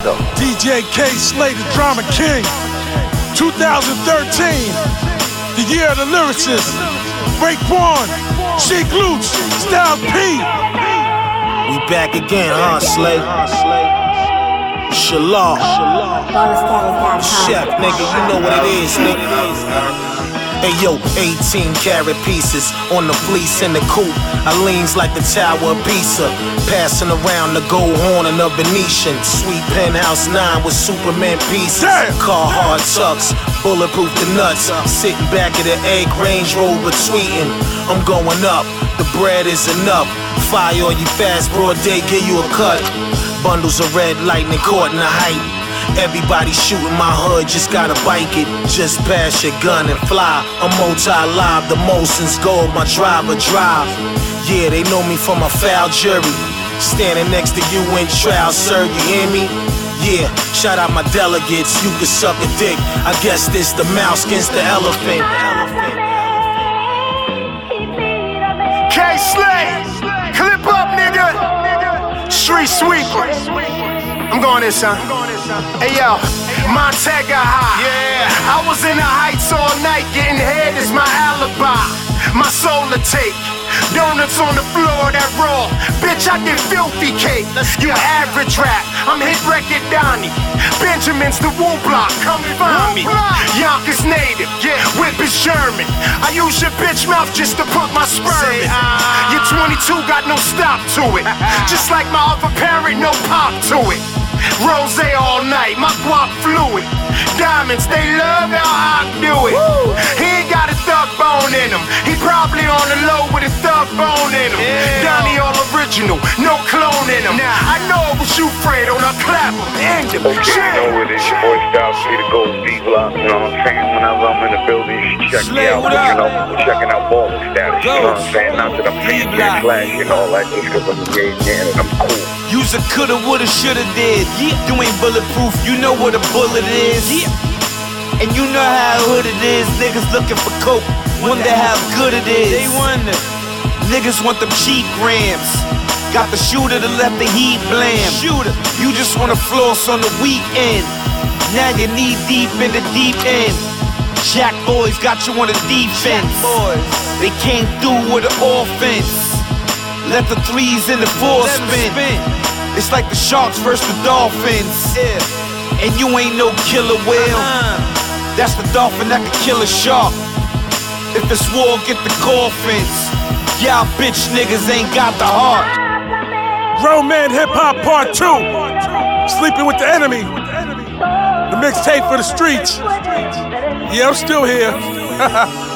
go. DJ K-Slay, the Drama King. 2013, the year of the lyricist. Raekwon, Sheek Louch, Styles P. We back again, huh, Slay? Shalom. Chef, nigga, you know what it is, nigga. Hey yo, 18 karat pieces on the fleece in the coupe. I leans like the Tower of Pisa, passing around the gold horn and the Venetian. Sweet penthouse 9 with Superman pieces. Carhartt tucks, bulletproof the nuts. Sitting back of the egg Range Rover tweeting. I'm going up, the bread is enough. Fire on you fast, broad day, give you a cut. Bundles of red lightning caught in the height. Everybody shooting my hood, just gotta bike it. Just pass your gun and fly. I'm multi-live, the Molson's gold, my driver drive. Yeah, they know me from a foul jury. Standing next to you in trial, sir, you hear me? Yeah, shout out my delegates, you can suck a dick. I guess this the mouse against the elephant. K-Slay, clip up, nigga. Street sweeper. I'm going in, son. Hey yo, Montega High. Yeah, I was in the heights all night, getting head is my alibi. My soul to take. Donuts on the floor, that raw. Bitch, I get filthy cake. You average rap, I'm hit record Donnie. Benjamin's the Woo Block, come find me. Yonkers native, whip is German. I use your bitch mouth just to put my sperm in. Your 22 got no stop to it. Just like my other parent, no pop to it. Rose all night, my guap fluid. Diamonds, they love how I do it. He ain't got a thug bone in him. He probably on the low with a thug bone in him. Donnie all original, no clone in him. I know it was you, Fredo, now clap him, end him. Okay, you know what it is, your boy Styles P, the Gold D-Block. You know what I'm saying? Whenever I'm in the building, you should check me out. But you know, we're checking out ball status. You know what I'm saying? Not that I'm taking your flash and all that, just because I'm gay and I'm cool. You's a coulda, woulda, shoulda did. You ain't bulletproof, you know what a bullet is. And you know how hood it is. Niggas looking for coke, wonder how good it is. They wonder. Niggas want them cheap grams. Got the shooter to let the heat blam. Shooter, you just wanna floss on the weekend. Now you knee deep in the deep end. Jack boys got you on the defense. They came through with an offense. Let the threes in the four spin. It's like the Sharks versus the Dolphins. And you ain't no killer whale. That's the dolphin that can kill a shark. If it's war, get the coffins. Y'all bitch niggas ain't got the heart. Grown Man Hip Hop Part 2. Sleeping with the Enemy. The mixtape for the streets. Yeah, I'm still here.